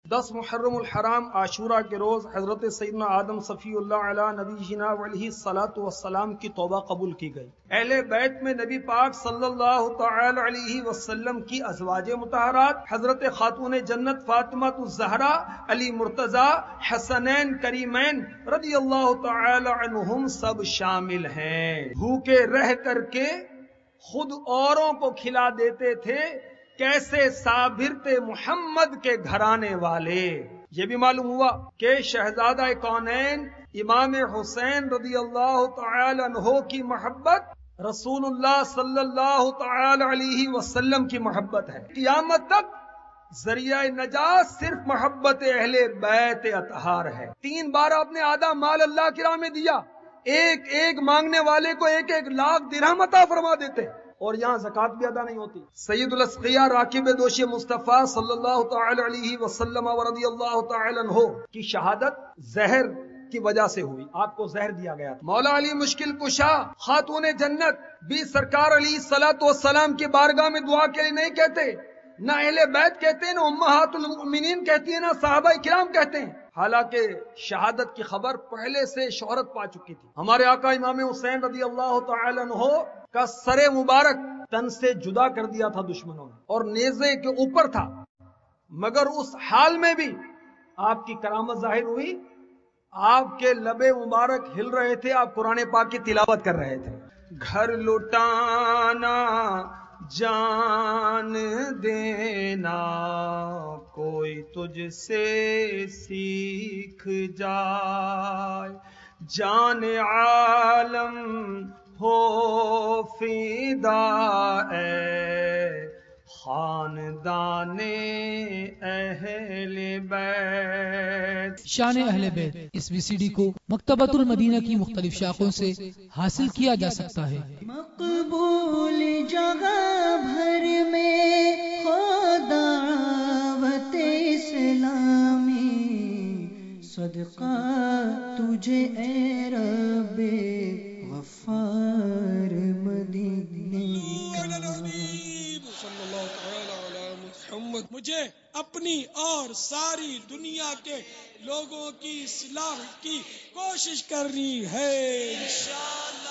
10 محرم الحرام عاشورہ کے روز حضرت سیدنا آدم صفی اللہ علیہ نبینا علیہ الصلوۃ والسلام کی توبہ قبول کی گئی۔ اہل بیت میں نبی پاک صلی اللہ تعالی علیہ وسلم کی ازواج مطہرات حضرت خاتون جنت فاطمہ الزہرا، علی مرتضی، حسنین کریمین رضی اللہ تعالی عنہم سب شامل ہیں۔ بھوکے رہ کر کے خود اوروں کو کھلا دیتے تھے، کیسے صابر تھے محمد کے گھرانے والے۔ یہ بھی معلوم ہوا کہ شہزادہ کونین امام حسین رضی اللہ تعالی عنہ کی محبت رسول اللہ صلی اللہ تعالی علیہ وسلم کی محبت ہے۔ قیامت تک ذریعہ نجات صرف محبت اہل بیت اطہار ہے۔ 3 بار آپ نے آدھا مال اللہ کی راہ میں دیا، ایک ایک مانگنے والے کو 1-1 لاکھ درہم عطا فرما دیتے، اور یہاں زکوٰۃ بھی ادا نہیں ہوتی۔ سید الاسقیاء راکب دوش مصطفیٰ صلی اللہ تعالی علیہ وسلم ورضی اللہ تعالی عنہ کی شہادت زہر کی وجہ سے ہوئی، آپ کو زہر دیا گیا تھا۔ مولا علی مشکل کشا خاتون جنت بھی سرکار علیہ الصلوۃ والسلام کی بارگاہ میں دعا کے لیے نہیں کہتے، نہ اہل بیت کہتے ہیں، نہ امہات المؤمنین کہتی ہیں، نہ صحابہ کرام کہتے ہیں، حالانکہ شہادت کی خبر پہلے سے شہرت پا چکی تھی۔ ہمارے آقا امام حسین رضی اللہ تعالی عنہ کا سر مبارک تن سے جدا کر دیا تھا دشمنوں نے، اور نیزے کے اوپر تھا، مگر اس حال میں بھی آپ کی کرامت ظاہر ہوئی، آپ کے لب مبارک ہل رہے تھے، آپ قرآن پاک کی تلاوت کر رہے تھے۔ گھر لٹانا جان دینا کوئی تجھ سے سیکھ جائے، جان عالم ہو فدا اے خاندان اہل بیت۔ شان اہل بیت اس وی سی ڈی کو مکتبۃ المدینہ کی مختلف شاخوں سے حاصل کیا جا سکتا ہے۔ مقبول جگہ بھر میں ہو دعوت اسلامی، صدقہ تجھے اے رب غفار مدینے کا۔ صلی اللہ تعالی علی محمد۔ مجھے اپنی اور ساری دنیا کے لوگوں کی اصلاح کی کوشش کرنی ہے انشاءاللہ۔